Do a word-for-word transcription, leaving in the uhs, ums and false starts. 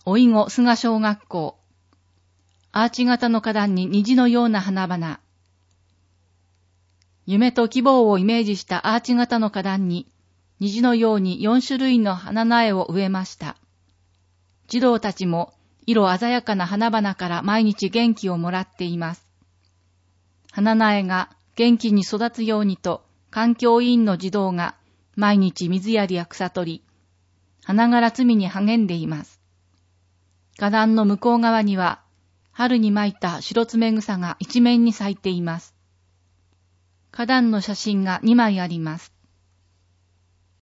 おいご菅小学校。アーチ型の花壇に虹のような花々。夢と希望をイメージしたアーチ型の花壇に、虹のようによん種類の花苗を植えました。児童たちも色鮮やかな花々から毎日元気をもらっています。花苗が元気に育つようにと、環境委員の児童が毎日水やりや草取り、花柄摘みに励んでいます。花壇の向こう側には、春に巻いた白爪草が一面に咲いています。花壇の写真がにまいあります。